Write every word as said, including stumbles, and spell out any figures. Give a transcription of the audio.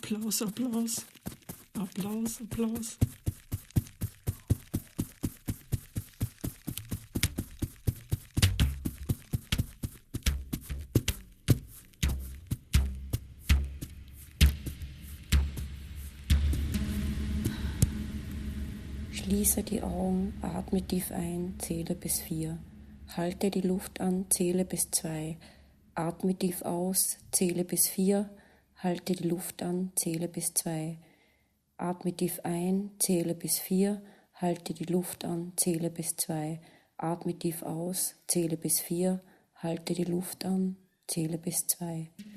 Applaus, Applaus. Applaus, Applaus. Schließe die Augen, atme tief ein, zähle bis vier. Halte die Luft an, zähle bis zwei. Atme tief aus, zähle bis vier. Halte die Luft an, zähle bis zwei. Atme tief ein, zähle bis vier. Halte die Luft an, zähle bis zwei. Atme tief aus, zähle bis vier. Halte die Luft an, zähle bis zwei.